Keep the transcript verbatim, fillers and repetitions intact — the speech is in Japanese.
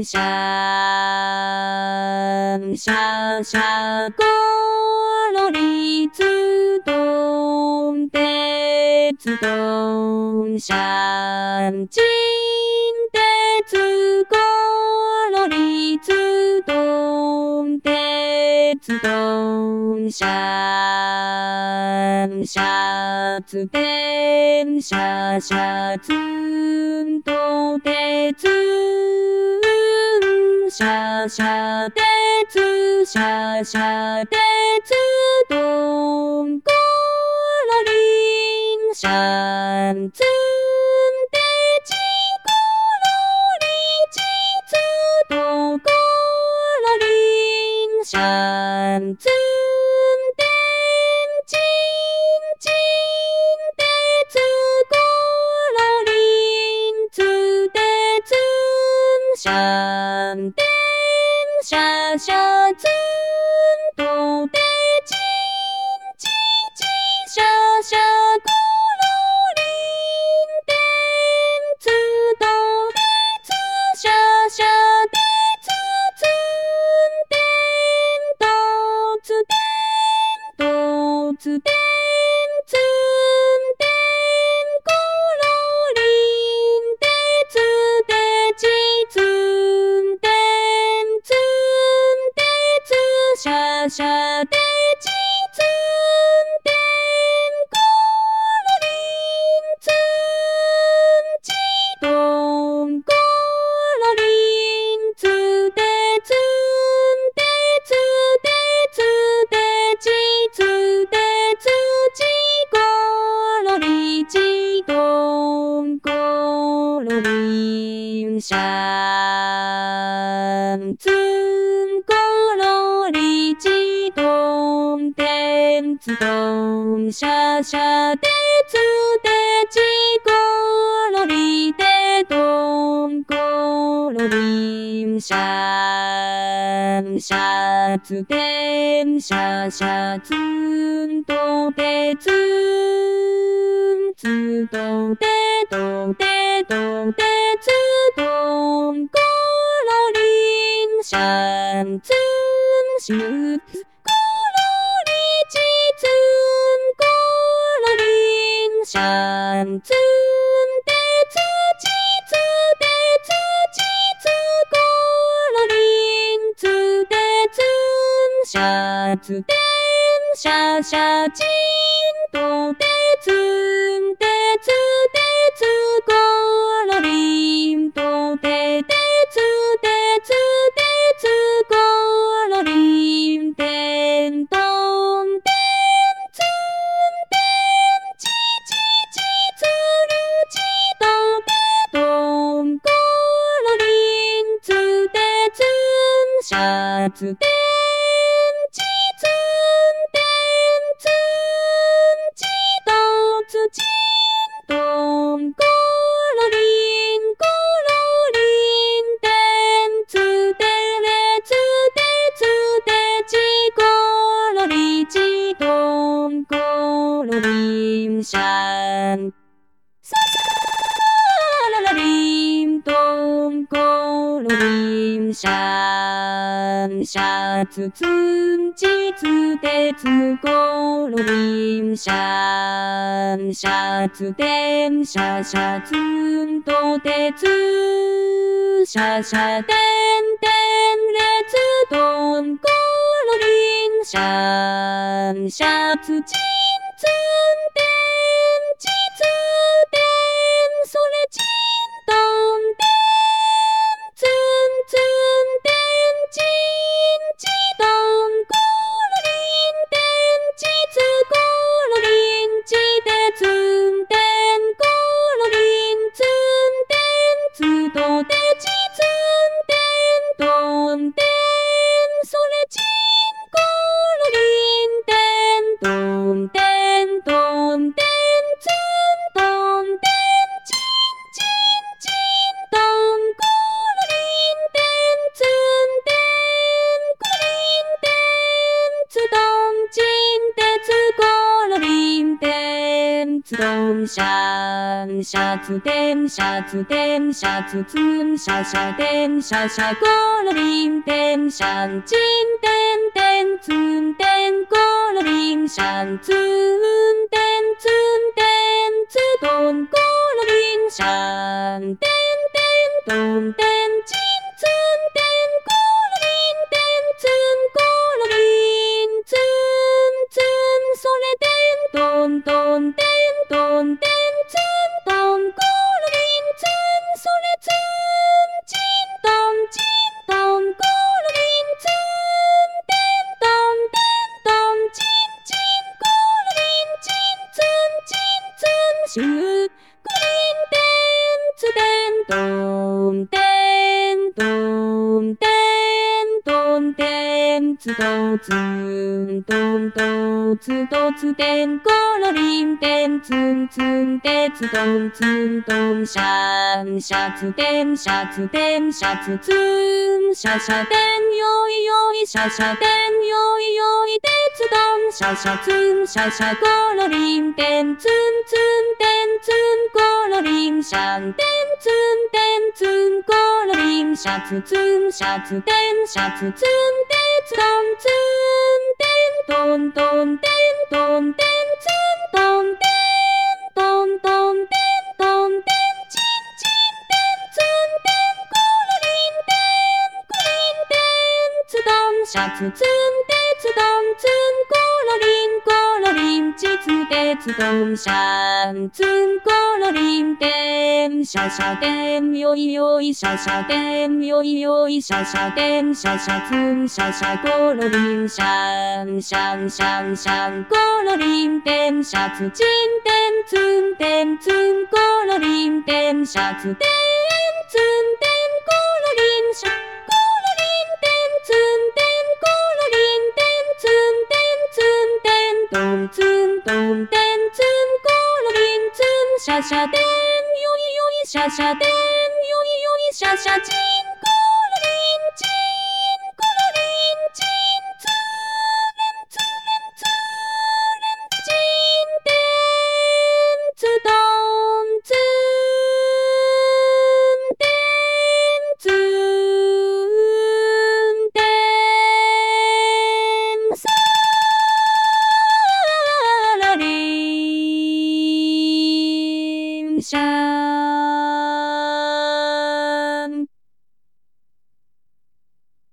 シャンシャンシャコロリツドンテツドンシャンチンテツコロリツドンテツドンシャンシャツテンシャシャツンとテツシャシャテツシャシャテツドンコロリンシャンツンテチコロリチツドコロリンシャンツンテンチンチンテツコロリンツテツンシャンテンシャシャツンとテチンチンチンシャシャコロリンテンツとテツシャシャテツツンテントツテントツテンツンテンコロリンテツテチツンテンツンテツシャシャテチツンテンコロリンツンチドンコロリンツテツンテツテツテチツテツチコロリチドンコロリンシャンツンコロリチドンテンツドンシャシャテツテチコロリテドンコロリンシャンシャツテンシャシャツンとテツンツドテドテドテツドンコロリンシャンツンシューコロリチツンコロリンシャンツンテツチツテツチツコロリンツテツンシャツテンシャシャチンとテツンテツテツコロリンとテテツテツテツコロリンテントンテンツンテンチチチツルチとテトンコロリンツテツンシャツテンチツンテンツンチとツチントンコロリンコロリンテンツテレツテツテチコロリチトンコロリンシャンササララリントンコロリンシャンシャツツンチツテツコロリンシャンシャツテンシャシャツンとテツシャシャテンテンレツドンコロリンシャンシャツチンツンテンチツテンソレチントンテンツンツンテンチンチドンコロリンテンチツコロリンチテツンテンコロリンツンテンツとテチツンテントンテンソレチンコロリンテントンシャンシャツテンシャツテンシャツツンシャシャテンシャシャコロリンテンシャンチンテンテンツンテンコロリンシャンツンテンツンテンツトンコロリンシャンテンテントンテンチンツンテンコロリンテンツンコロリンツンツンそれテントントンテントンテンツントンコロリンツンそれツンチントンチントンコロリンツンテントンテントンチンチンコロリンチンツンチンツンシューコロリンテンツテントンテントンテントンテンツトツントントツトツテンコロリンテンツンツンテツトンツントンシャンシャツテンシャツテンシャツツンシャシャテンヨイヨイシャシャテンヨイヨイテツトンシャシャツンシャシャコロリンテンツンツンテンツンコロリンシャンテンツンテンツンコロリンシャツツンシャツテンシャツツンテツトンツンテントントンテントンテンツントンテントントンテントンテンチンチンテンツンテンコロリンテンコリンテンツトンシャツツンテツトンツンコロリンコロリンチツテツトンシャンツンコロリンテンシャシャテンヨイヨイシャシャテンヨイヨイシャシャテンシャシャツンシャシャコロリンシャンシャンシャンシャンコロリンテンシャツチンテンツンテンツンコロリンテンシャツテンツンテンコロリンシャコロリンテンツンテンコロリンテンツンテンツンテントンツントンテンツンコロリンツンシャシャテンヨイヨイシャシャテンヨイヨイシャシャチン